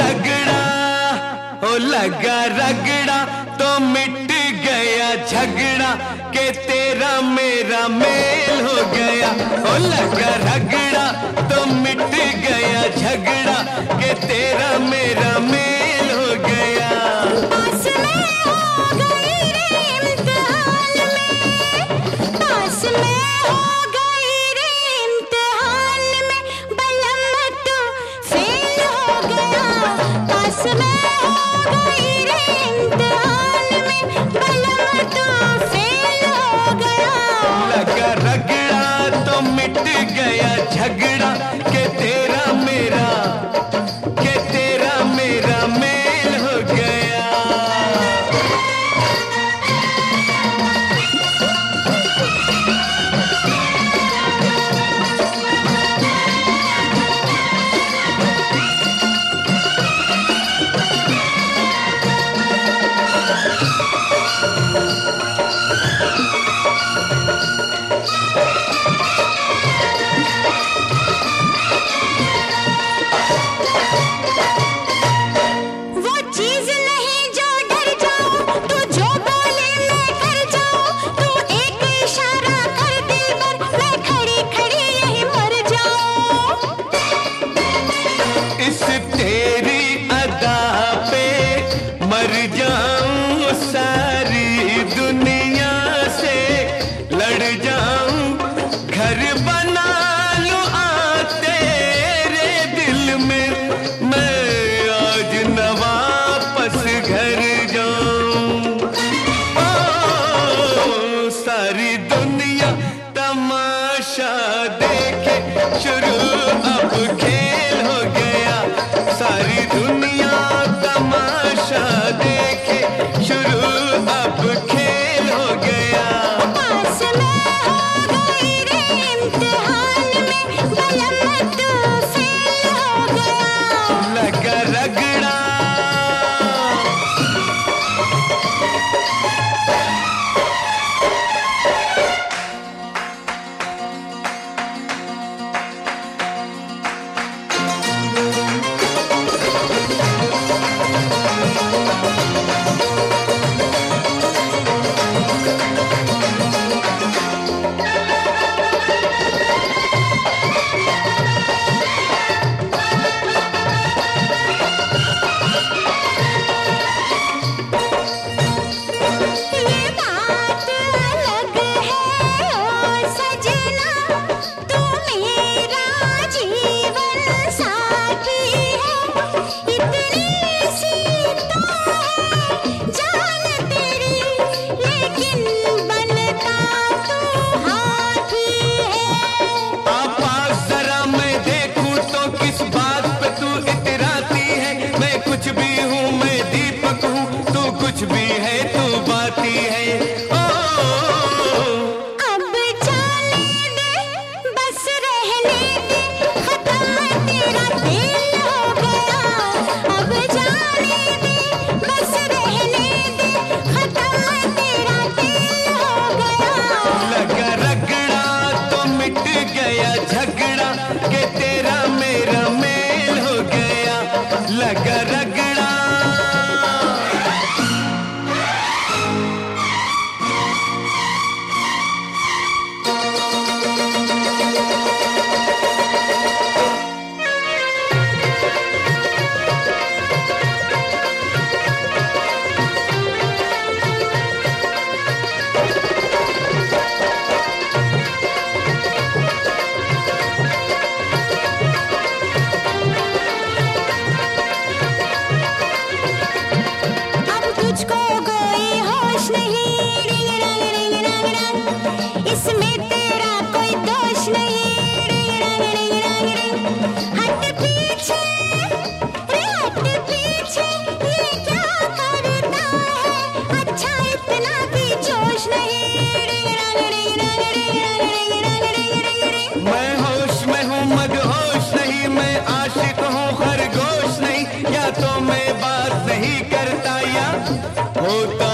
रगड़ा, ओ लगा रगड़ा तो मिट गया झगड़ा के तेरा मेरा मेल हो गया। ओ लगा रगड़ा तो मिट गया झगड़ा के तेरा मेरा मेल हो गया। पास में हो गई रे इम्तिहान में, पास में हो गई रे इम्तिहान में, बलम तू फेल हो गया। पास में हो गई रे इम्तिहान में, बलम तू फेल हो गया। लगा रगड़ा तो मिट गया झगड़ा के तेरा मेरा मेल हो गया। मर जाऊं सारी दुनिया से लड़ जाऊं, घर बना लूं तेरे दिल में, मैं आज न वापस घर जाऊं। ओ सारी दुनिया तमाशा देखे, शुरू अब खेल हो गया। सारी दुनिया तमाशा देखे, शुरू अब खेल हो गया। पास में हो गई रे इम्तिहान में, बलम तू फेल हो गया। लगा रगड़ा कुछ भी है तू बाती है। ओ अब जाने दे, बस रहने दे, खत्म तेरा दिल हो गया। अब जाने दे, बस रहने दे, खत्म तेरा दिल हो गया। लगा रगड़ा तो मिट गया झगड़ा के तेरा मेरा मेल हो गया। लगा रगड़ा इसमें तेरा कोई दोष नहीं। हट पीछे रे हट पीछे, ये क्या करता है, अच्छा इतना भी जोश नहीं। मैं होश में हूँ मदहोश नहीं, मैं आशिक हूँ खरगोश नहीं। या तो मैं बात नहीं करता या होता